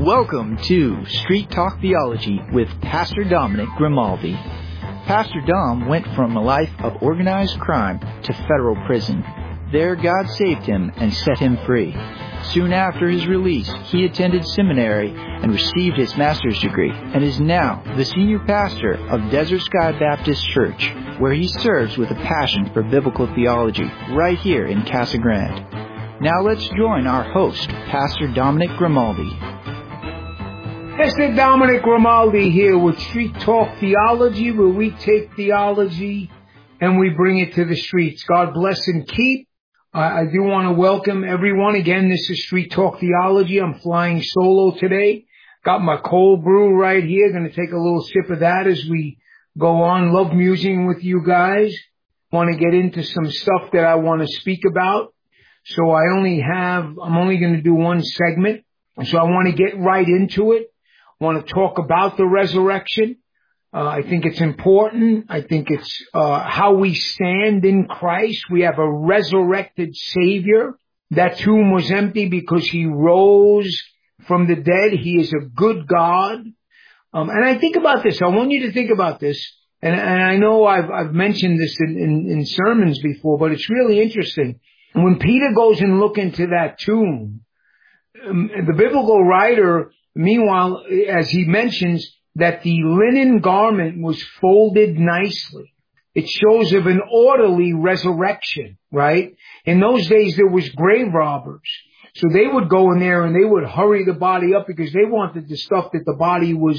Welcome to Street Talk Theology with Pastor Dominic Grimaldi. Pastor Dom went from a life of organized crime to federal prison. There, God saved him and set him free. Soon after his release, he attended seminary and received his master's degree, and is now the senior pastor of Desert Sky Baptist Church, where he serves with a passion for biblical theology right here in Casa Grande. Now let's join our host, Pastor Dominic Grimaldi. Pastor Dominic Grimaldi here with Street Talk Theology, where we take theology and we bring it to the streets. God bless and keep. I do want to welcome everyone. Again, this is Street Talk Theology. I'm flying solo today. Got my cold brew right here. Going to take a little sip of that as we go on. Love musing with you guys. Want to get into some stuff that I want to speak about. So I'm only going to do one segment. So I want to get right into it. I want to talk about the resurrection. I think it's important. I think it's how we stand in Christ. We have a resurrected Savior. That tomb was empty because He rose from the dead. He is a good God. And I think about this. I want you to think about this. And I know I've mentioned this in sermons before, but it's really interesting. When Peter goes and look into that tomb, the biblical writer, meanwhile, as he mentions that the linen garment was folded nicely, it shows of an orderly resurrection, right? In those days, there was grave robbers. So they would go in there and they would hurry the body up because they wanted the stuff that the body was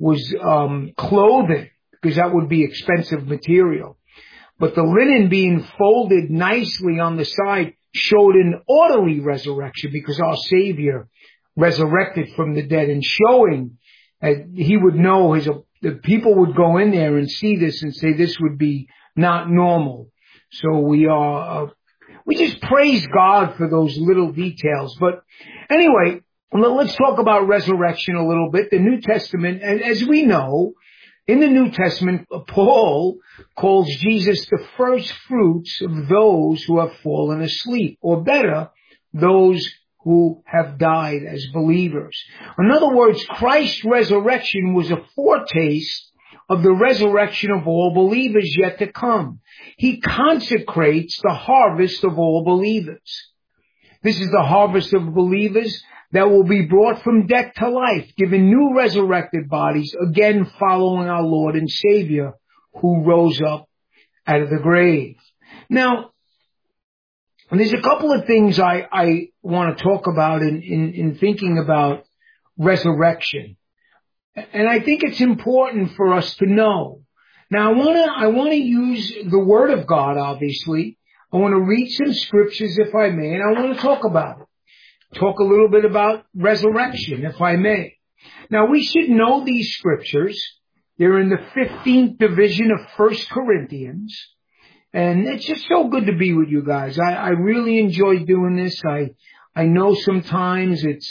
clothing, because that would be expensive material. But the linen being folded nicely on the side showed an orderly resurrection because our Savior resurrected from the dead, and showing He would know the people would go in there and see this and say this would be not normal. So we just praise God for those little details. But anyway, let's talk about resurrection a little bit. The New Testament, as we know, in the New Testament, Paul calls Jesus the first fruits of those who have fallen asleep, or better, those who have died as believers. In other words, Christ's resurrection was a foretaste of the resurrection of all believers yet to come. He consecrates the harvest of all believers. This is the harvest of believers that will be brought from death to life, given new resurrected bodies, again following our Lord and Savior who rose up out of the grave. Now, there's a couple of things I want to talk about in thinking about resurrection. And I think it's important for us to know. Now, I want to use the Word of God, obviously. I want to read some scriptures, if I may, and I want to talk about it. Talk a little bit about resurrection, if I may. Now, we should know these scriptures. They're in the 15th division of 1 Corinthians. And it's just so good to be with you guys. I really enjoy doing this. I know sometimes it's,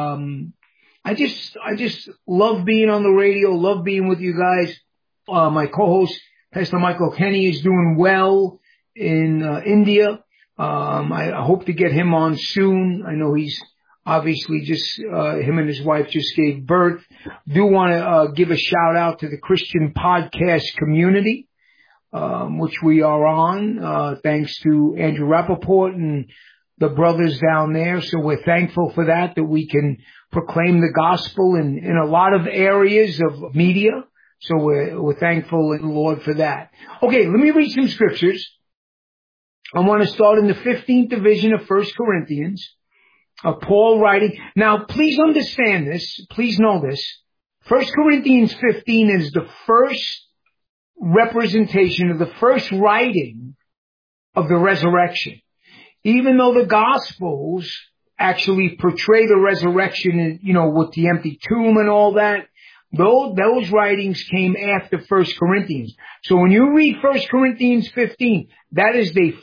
I just love being on the radio, love being with you guys. My co-host, Pastor Michael Kenny, is doing well in India. I hope to get him on soon. I know he's obviously him and his wife just gave birth. Do want to give a shout out to the Christian podcast community, which we are on, thanks to Andrew Rappaport and the brothers down there. So we're thankful for that we can proclaim the gospel in a lot of areas of media. So we're thankful in the Lord for that. Okay, let me read some scriptures. I want to start in the 15th division of 1 Corinthians, Paul writing. Now, please understand this. Please know this. 1 Corinthians 15 is the first representation of the first writing of the resurrection. Even though the Gospels actually portray the resurrection, with the empty tomb and all that, those writings came after 1 Corinthians. So when you read 1 Corinthians 15, that's the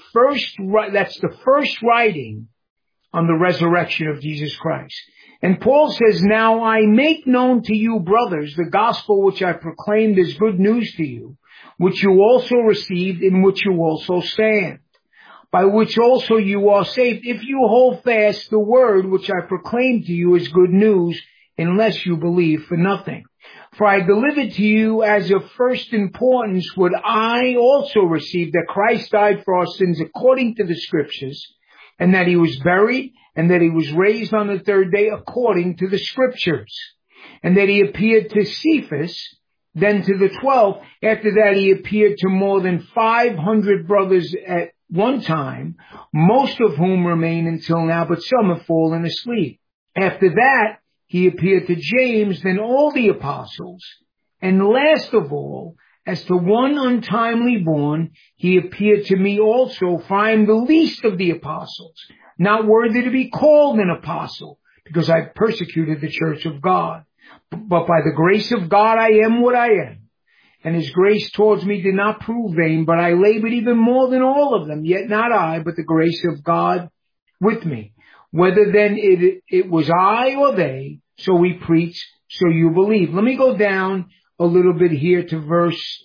first writing on the resurrection of Jesus Christ. And Paul says, "Now I make known to you, brothers, the gospel which I proclaimed is good news to you, which you also received, in which you also stand, by which also you are saved, if you hold fast the word which I proclaimed to you as good news, unless you believe for nothing. For I delivered to you as of first importance what I also received, that Christ died for our sins according to the Scriptures, and that he was buried, and that he was raised on the third day according to the Scriptures, and that he appeared to Cephas, then to the 12. After that he appeared to more than 500 brothers at one time, most of whom remain until now, but some have fallen asleep. After that he appeared to James, then all the apostles. And last of all, as to one untimely born, he appeared to me also, for I am the least of the apostles, not worthy to be called an apostle, because I persecuted the church of God. But by the grace of God I am what I am. And his grace towards me did not prove vain, but I labored even more than all of them. Yet not I, but the grace of God with me. Whether then it was I or they, so we preach, so you believe. Let me go down a little bit here to verse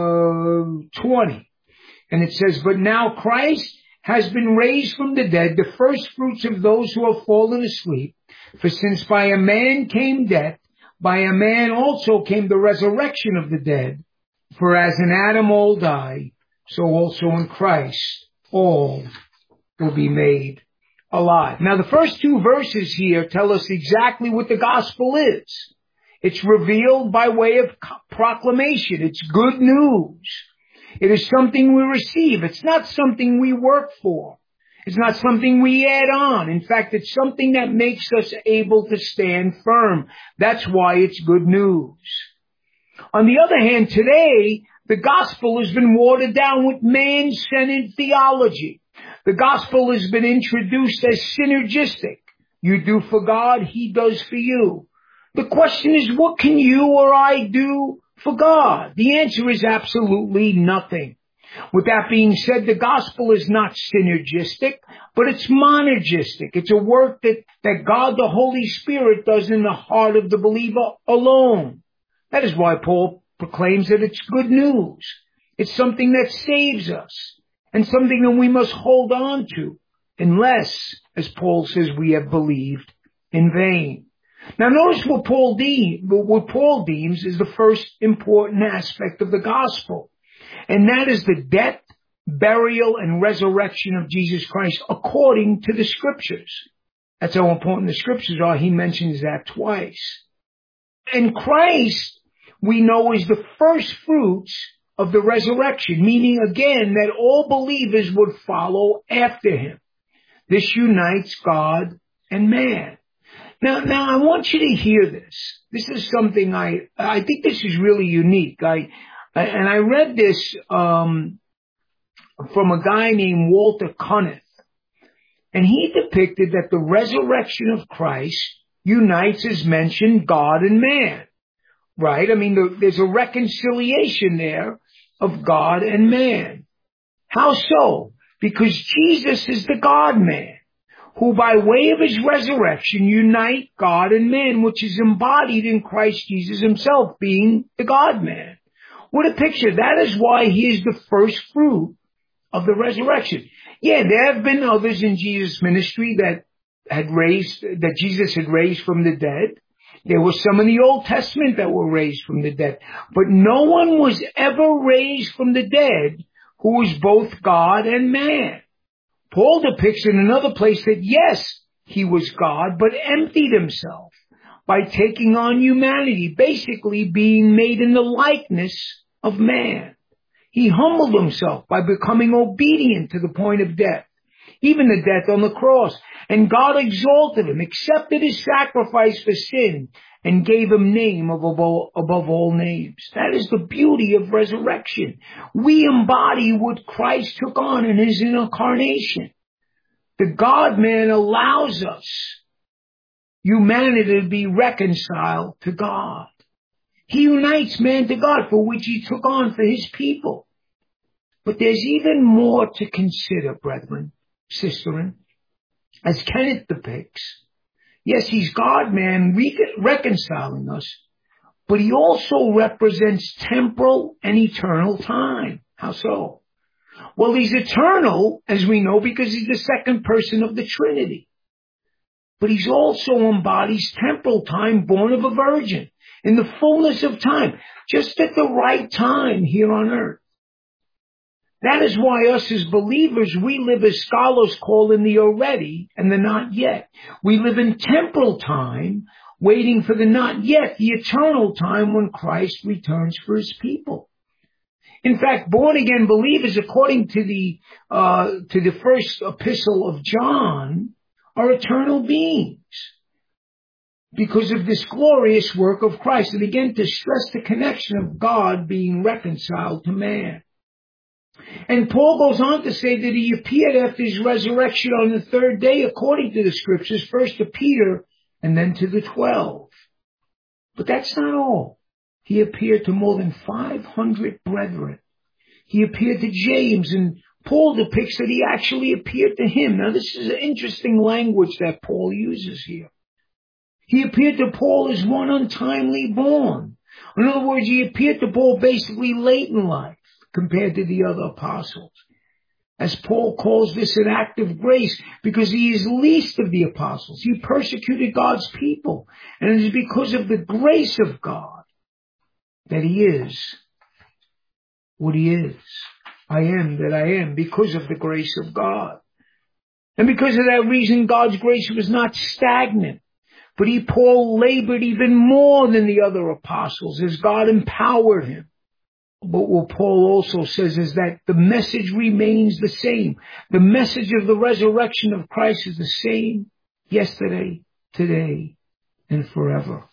20. And it says, but now Christ has been raised from the dead, the first fruits of those who have fallen asleep. For since by a man came death, by a man also came the resurrection of the dead. For as in Adam all die, so also in Christ all will be made alive. Now the first two verses here tell us exactly what the gospel is. It's revealed by way of proclamation. It's good news. It is something we receive. It's not something we work for. It's not something we add on. In fact, it's something that makes us able to stand firm. That's why it's good news. On the other hand, today, the gospel has been watered down with man-centered theology. The gospel has been introduced as synergistic. You do for God, he does for you. The question is, what can you or I do for God? The answer is absolutely nothing. With that being said, the gospel is not synergistic, but it's monergistic. It's a work that God, the Holy Spirit, does in the heart of the believer alone. That is why Paul proclaims that it's good news. It's something that saves us and something that we must hold on to, unless, as Paul says, we have believed in vain. Now notice what Paul deems is the first important aspect of the gospel. And that is the death, burial, and resurrection of Jesus Christ according to the Scriptures. That's how important the Scriptures are. He mentions that twice. And Christ, we know, is the first fruits of the resurrection, meaning again that all believers would follow after him. This unites God and man. Now I want you to hear this. This is something I think this is really unique. And I read this from a guy named Walter Cunneth, and he depicted that the resurrection of Christ unites, as mentioned, God and man. Right? I mean, there's a reconciliation there of God and man. How so? Because Jesus is the God-man, who by way of his resurrection unite God and man, which is embodied in Christ Jesus himself, being the God-man. What a picture. That is why he is the first fruit of the resurrection. Yeah, there have been others in Jesus' ministry that Jesus had raised from the dead. There were some in the Old Testament that were raised from the dead. But no one was ever raised from the dead who was both God and man. Paul depicts in another place that yes, he was God, but emptied himself by taking on humanity, basically being made in the likeness of man. He humbled himself by becoming obedient to the point of death, even the death on the cross. And God exalted him, accepted his sacrifice for sin, and gave him name above all names. That is the beauty of resurrection. We embody what Christ took on in his incarnation. The God-man allows us, humanity, to be reconciled to God. He unites man to God, for which he took on for his people. But there's even more to consider, brethren, sisterin, as Kenneth depicts. Yes, he's God-man reconciling us, but he also represents temporal and eternal time. How so? Well, he's eternal, as we know, because he's the second person of the Trinity. but he's also embodies temporal time, born of a virgin, in the fullness of time, just at the right time here on earth. That is why us as believers, we live as scholars call in the already and the not yet. We live in temporal time, waiting for the not yet, the eternal time when Christ returns for his people. In fact, born again believers, according to the first epistle of John, are eternal beings because of this glorious work of Christ. And again, to stress the connection of God being reconciled to man. And Paul goes on to say that he appeared after his resurrection on the third day, according to the scriptures, first to Peter and then to the 12. But that's not all. He appeared to more than 500 brethren. He appeared to James, and Paul depicts that he actually appeared to him. Now, this is an interesting language that Paul uses here. He appeared to Paul as one untimely born. In other words, he appeared to Paul basically late in life compared to the other apostles. As Paul calls this an act of grace, because he is least of the apostles. He persecuted God's people. And it is because of the grace of God that he is what he is. I am that I am because of the grace of God. And because of that reason, God's grace was not stagnant. But Paul labored even more than the other apostles as God empowered him. But what Paul also says is that the message remains the same. The message of the resurrection of Christ is the same yesterday, today, and forever.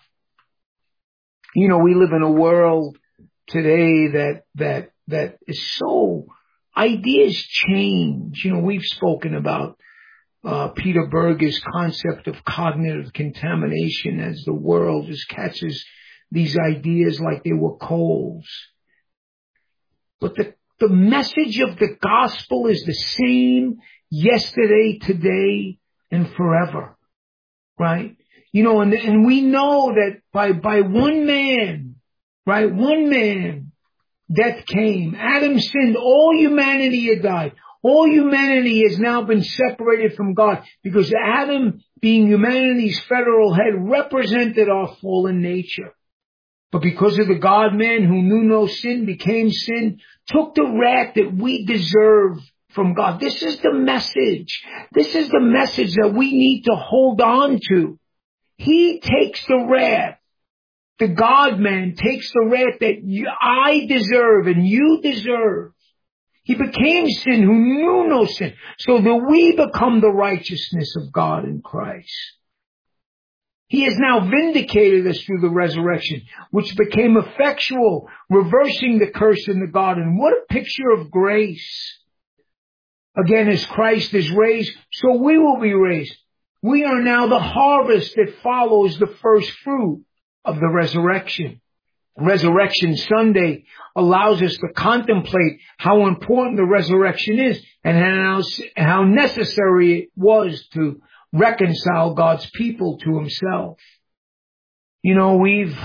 You know, we live in a world today that is so, ideas change. You know, we've spoken about Peter Berger's concept of cognitive contamination as the world just catches these ideas like they were coals. But the message of the gospel is the same yesterday, today, and forever. Right? You know, and we know that by one man, right? One man, death came. Adam sinned. All humanity had died. All humanity has now been separated from God because Adam, being humanity's federal head, represented our fallen nature. But because of the God-man who knew no sin, became sin, took the wrath that we deserve from God. This is the message. This is the message that we need to hold on to. He takes the wrath. The God-man takes the wrath that I deserve and you deserve. He became sin who knew no sin, so that we become the righteousness of God in Christ. He has now vindicated us through the resurrection, which became effectual, reversing the curse in the garden. What a picture of grace. Again, as Christ is raised, so we will be raised. We are now the harvest that follows the first fruit of the resurrection. Resurrection Sunday allows us to contemplate how important the resurrection is and how necessary it was to reconcile God's people to himself. You know,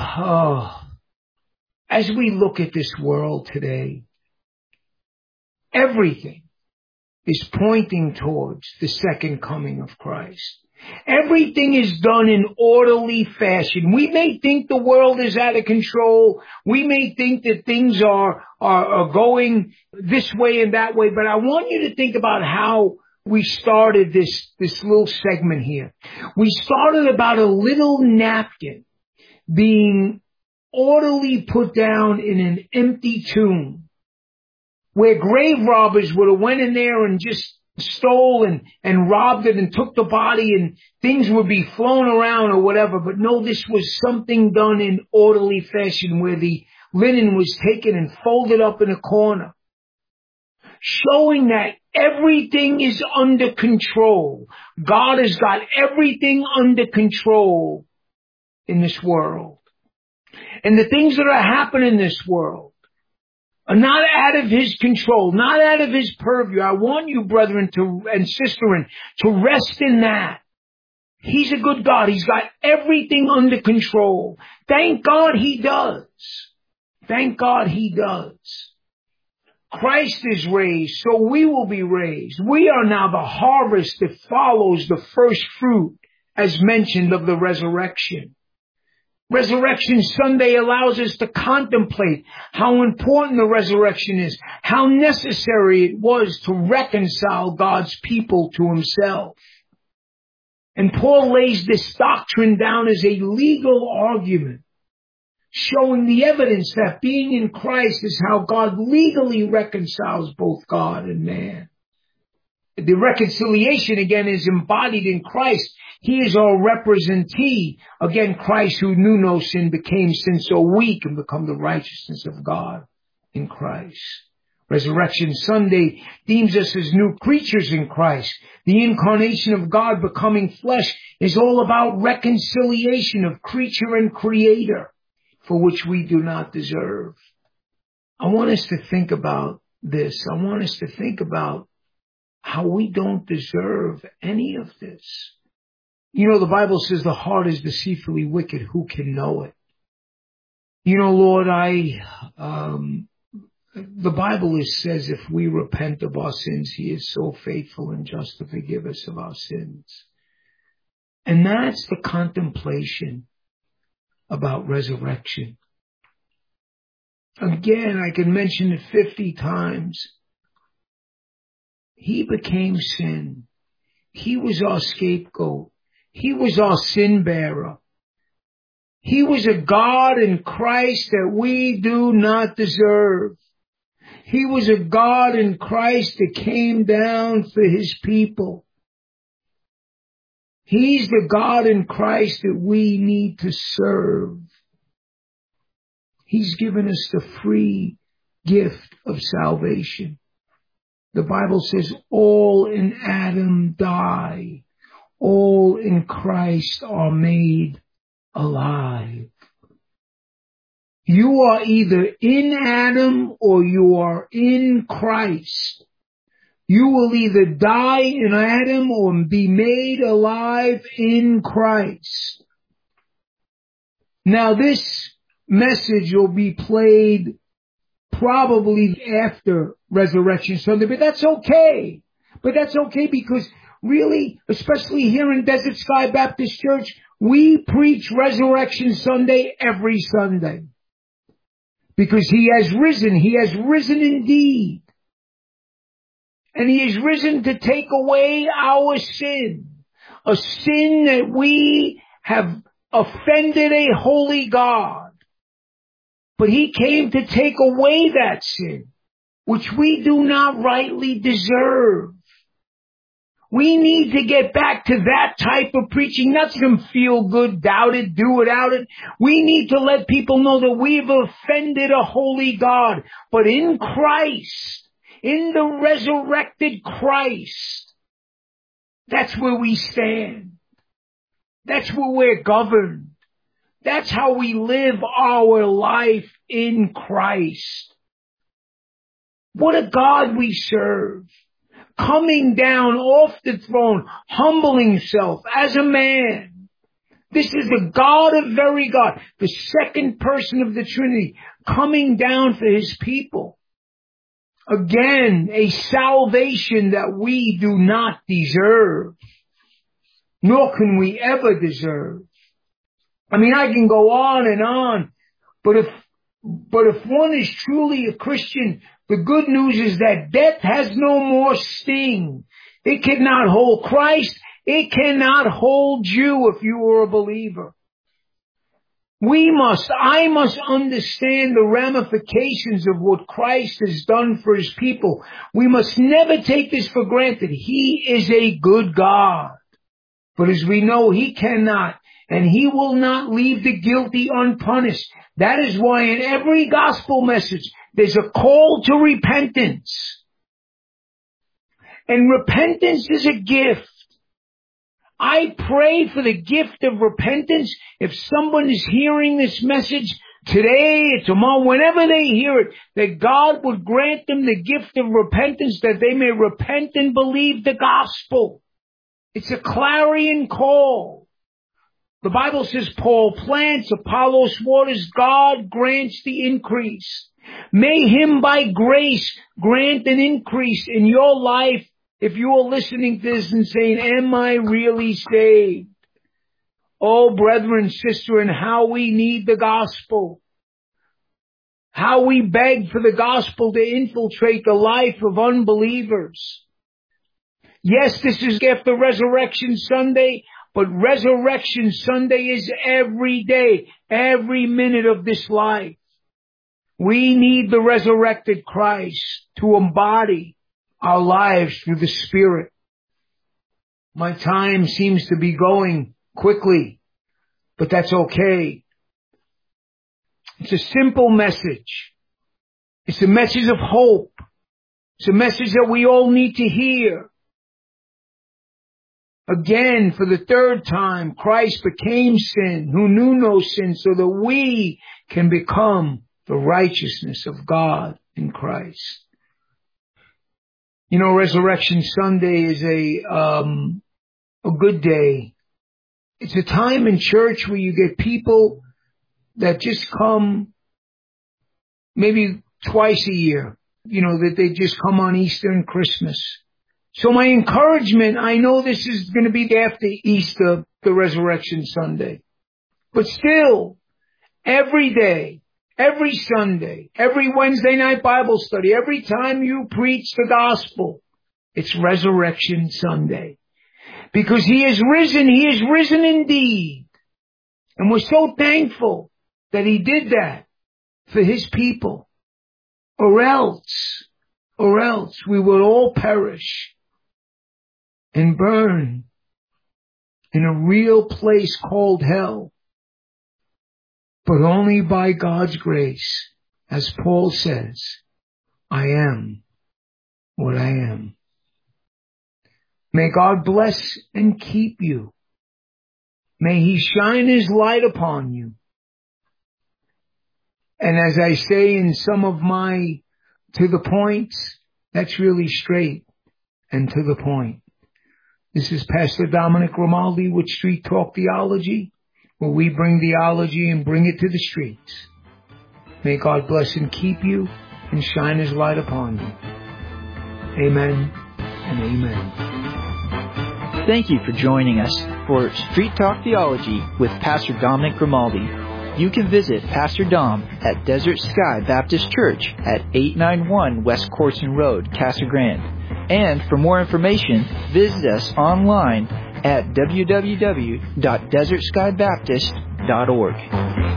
as we look at this world today, everything is pointing towards the second coming of Christ. Everything is done in orderly fashion. We may think the world is out of control. We may think that things are going this way and that way, but I want you to think about how we started this little segment here. We started about a little napkin being orderly put down in an empty tomb where grave robbers would have went in there and just stole and robbed it and took the body and things would be flown around or whatever. But no, this was something done in orderly fashion where the linen was taken and folded up in a corner, showing that everything is under control. God has got everything under control in this world. And the things that are happening in this world are not out of his control, not out of his purview. I want you, brethren and sisterin, to rest in that. He's a good God. He's got everything under control. Thank God he does. Thank God he does. Christ is raised, so we will be raised. We are now the harvest that follows the first fruit as mentioned, of the resurrection. Resurrection Sunday allows us to contemplate how important the resurrection is, how necessary it was to reconcile God's people to himself. And Paul lays this doctrine down as a legal argument, showing the evidence that being in Christ is how God legally reconciles both God and man. The reconciliation, again, is embodied in Christ. He is our representee. Again, Christ, who knew no sin, became sin so we can become the righteousness of God in Christ. Resurrection Sunday deems us as new creatures in Christ. The incarnation of God becoming flesh is all about reconciliation of creature and creator, for which we do not deserve. I want us to think about this. I want us to think about how we don't deserve any of this. You know, the Bible says the heart is deceitfully wicked. Who can know it? You know, Lord, the Bible says if we repent of our sins, he is so faithful and just to forgive us of our sins. And that's the contemplation about resurrection. Again, I can mention it 50 times. He became sin. He was our scapegoat. He was our sin bearer. He was a God in Christ that we do not deserve. He was a God in Christ that came down for his people. He's the God in Christ that we need to serve. He's given us the free gift of salvation. The Bible says all in Adam die. All in Christ are made alive. You are either in Adam or you are in Christ. You will either die in Adam or be made alive in Christ. Now this message will be played probably after Resurrection Sunday, but that's okay. But that's okay because really, especially here in Desert Sky Baptist Church, we preach Resurrection Sunday every Sunday. Because he has risen. He has risen indeed. And he is risen to take away our sin. A sin that we have offended a holy God. But he came to take away that sin, which we do not rightly deserve. We need to get back to that type of preaching, not some feel good, doubt it, do without it. We need to let people know that we've offended a holy God. But in Christ, in the resurrected Christ, that's where we stand. That's where we're governed. That's how we live our life in Christ. What a God we serve. Coming down off the throne, humbling himself as a man. This is the God of very God, the second person of the Trinity, coming down for his people. Again, a salvation that we do not deserve, nor can we ever deserve. I mean, I can go on, but if one is truly a Christian, the good news is that death has no more sting. It cannot hold Christ. It cannot hold you if you are a believer. I must understand the ramifications of what Christ has done for his people. We must never take this for granted. He is a good God. But as we know, he cannot and he will not leave the guilty unpunished. That is why in every gospel message, there's a call to repentance. And repentance is a gift. I pray for the gift of repentance. If someone is hearing this message today, tomorrow, whenever they hear it, that God would grant them the gift of repentance, that they may repent and believe the gospel. It's a clarion call. The Bible says Paul plants, Apollos waters, God grants the increase. May him by grace grant an increase in your life if you are listening to this and saying, am I really saved? Oh, brethren, sister, and how we need the gospel. How we beg for the gospel to infiltrate the life of unbelievers. Yes, this is after Resurrection Sunday, but Resurrection Sunday is every day, every minute of this life. We need the resurrected Christ to embody our lives through the Spirit. My time seems to be going quickly, but that's okay. It's a simple message. It's a message of hope. It's a message that we all need to hear. Again, for the third time, Christ became sin, who knew no sin, so that we can become the righteousness of God in Christ. You know, Resurrection Sunday is a good day. It's a time in church where you get people that just come maybe twice a year, that they just come on Easter and Christmas. So my encouragement, I know this is going to be after Easter, the Resurrection Sunday, but still, every day, every Sunday, every Wednesday night Bible study, every time you preach the gospel, it's Resurrection Sunday. Because He is risen indeed. And we're so thankful that He did that for His people. Or else we will all perish and burn in a real place called hell. But only by God's grace, as Paul says, I am what I am. May God bless and keep you. May He shine His light upon you. And as I say in some of my to the points, that's really straight and to the point. This is Pastor Dominic Grimaldi with Street Talk Theology, where we bring theology and bring it to the streets. May God bless and keep you and shine His light upon you. Amen and amen. Thank you for joining us for Street Talk Theology with Pastor Dominic Grimaldi. You can visit Pastor Dom at Desert Sky Baptist Church at 891 West Corson Road, Casa Grande. And for more information, visit us online at www.desertskybaptist.org.